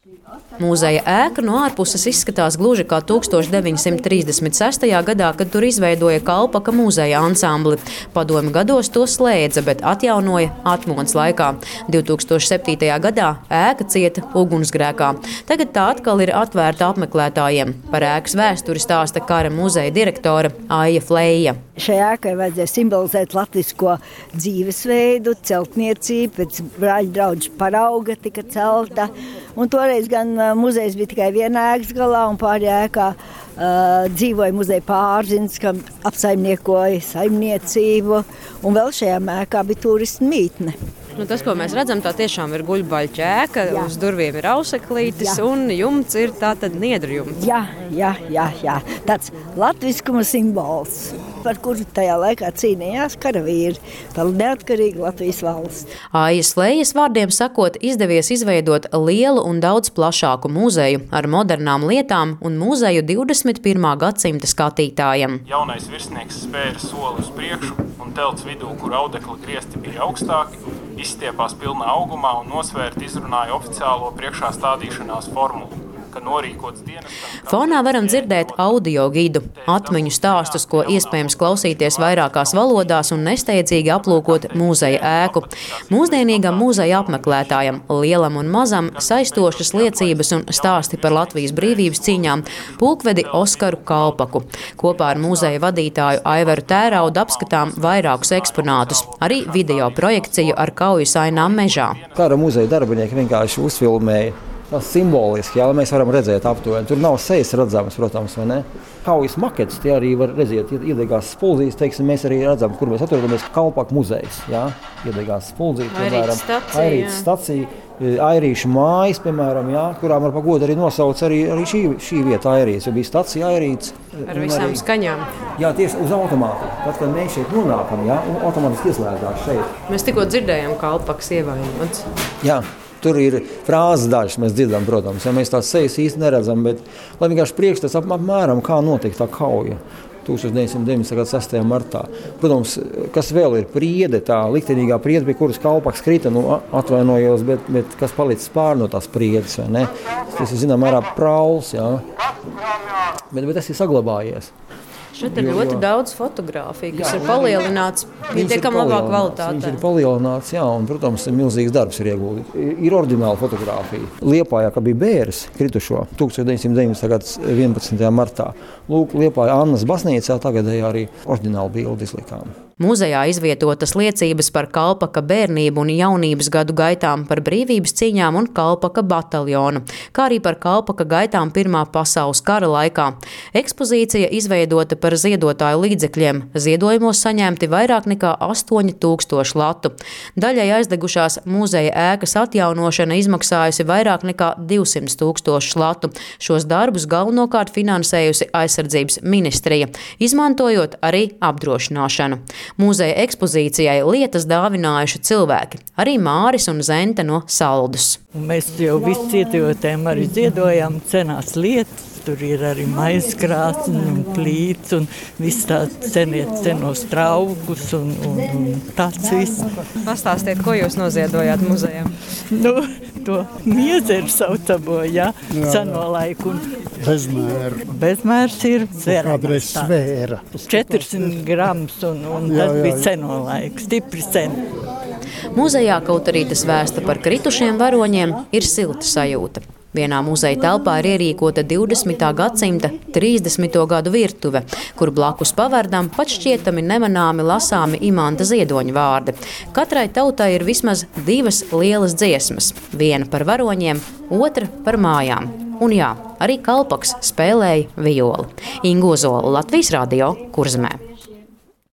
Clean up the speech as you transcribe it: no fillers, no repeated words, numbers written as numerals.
Mūzeja ēka no ārpuses izskatās gluži kā 1936. gadā, kad tur izveidoja Kalpaka mūzeja ansambli. Padomju gados to slēdza, bet atjaunoja atmodas laikā. 2007. gadā ēka cieta ugunsgrēkā. Tagad tā atkal ir atvērta apmeklētājiem. Par ēkas vēsturi stāsta Kara muzeja direktore Aija Fleija. Šai ēkai vajadzēja simbolizēt latvisko dzīvesveidu, celtniecību, pēc brāļu draugu parauga tika celta. Un toreiz gan muzejs bija tikai viena ēkas galā, un pārējā ēkā dzīvoja muzeja pārzins, kam apsaimniekoja saimniecību, un vēl šajā ēkā bija turistu mītne. Tas, ko mēs redzam, tā tiešām ir guļbaļķa ēka, uz durvīm ir auseklītis, un jumts ir tātad niedru jumts. Jā. Tāds latviskuma simbols, par kuru tajā laikā cīnījās karavīri par neatkarīgu Latvijas valsts. Aijas Flejas vārdiem sakot, izdevies izveidot lielu un daudz plašāku muzeju ar modernām lietām un muzeju 21. gadsimta skatītājiem. Jaunais virsnieks spēra soli uz priekšu un telts vidū, kur audekla griesti bija augstāki, izstiepās pilnā augumā un nosvērt izrunāja oficiālo priekšā stādīšanās formulu. Fonā varam dzirdēt audio gidu, atmiņu stāstus, ko iespējams klausīties vairākās valodās un nesteidzīgi aplūkot mūzeja ēku. Mūsdienīgam mūzeja apmeklētājam, lielam un mazam, saistošas liecības un stāsti par Latvijas brīvības cīņām pulkvedi Oskaru Kalpaku. Kopā ar mūzeja vadītāju Aivaru Tēraudu apskatām vairākus eksponātus, arī video projekciju ar kaujas ainām mežā. Kara muzeja darbinieki vienkārši uzfilmēja. Tas simboliski, jā, lai mēs varam redzēt aptuveni. Tur nav sejas redzamas, protams, vai ne? Kaujas maketes, tie arī var redzēt, iedegās spuldzītes, teiksim, mēs arī redzam, kur mēs atrodamies Kalpaka muzejs, jā, iedegās spuldzītes, piemēram, Airītes stacija, Airīšu mājas, piemēram, jā, kurām ar pagodu arī nosauc arī šī vieta Airītes, jo bija stacija Airītes. Ar visām skaņām. Jā, tieši uz automātu. Tad, kad mēs šeit nonākam, jā, un automātiski ieslēdzās šeit. Mēs tikko dzirdējām Kalpakas ievainots. Jā. Tur ir frāzes dažas, mēs dzirdam, protams, ja mēs tās sejas īsti neredzam, bet lai vienkārši priekšstats apmēram, kā notika tā kauja 1996. martā. Protams, kas vēl ir priede, tā liktenīgā priede, pie kuras Kalpaks krita, atvainojos, bet kas palicis pār no tās priedes, vai ne? Tas ir, zinām, mērā prauls, jā. Bet tas ir saglabājies. Šeit ir ļoti daudz fotogrāfiju, kas ir palielināts pietiekami labā kvalitātē. Viņas ir palielināts, jā, un, protams, milzīgs darbs ir ieguldīts. Ir oriģināla fotogrāfija. Liepājā, ka bija bēres kritušo 1990. gada 11. martā. Lūk, Liepājā Annas baznīcā tagadēji arī oriģinālu bildi izlikām. Muzejā izvietotas liecības par Kalpaka bērnību un jaunības gadu gaitām, par brīvības cīņām un Kalpaka bataljonu, kā arī par Kalpaka gaitām Pirmā pasaules kara laikā. Ekspozīcija izveidota par ziedotāju līdzekļiem. Ziedojumos saņemti vairāk nekā 8000 latu. Daļai aizdegušās muzeja ēkas atjaunošana izmaksājusi vairāk nekā 200 000 latu. Šos darbus galvenokārt finansējusi Aizsardzības ministrija, izmantojot arī apdrošināšanu. Mūzeja ekspozīcijai lietas dāvinājuši cilvēki, arī Māris un Zente no Saldus. Mēs jau visi iedzīvotājiem arī ziedojām cenās lietas. Tur ir arī maizkrāsni un plīts un viss tāds cenos traukus un tāds viss. Pastāstiet, ko jūs noziedojāt muzejam? To miezeru saucamo, jā, seno laiku. Bezmērs ir kādreiz svēra. 400 grams un tas bija seno laiku, stipri sen. Muzejā, kaut arī tas vēsta par kritušiem varoņiem, ir silta sajūta. Vienā muzeja telpā ir ierīkota 20. gadsimta 30. gadu virtuve, kur blakus pavardam pat šķietami nemanāmi lasāmi Imanta Ziedoņa vārdi. Katrai tautai ir vismaz 2 lielas dziesmas, viena par varoņiem, otra par mājām. Un jā, arī Kalpaks spēlēja violi. Inga Ozola, Latvijas radio, Kurzemē.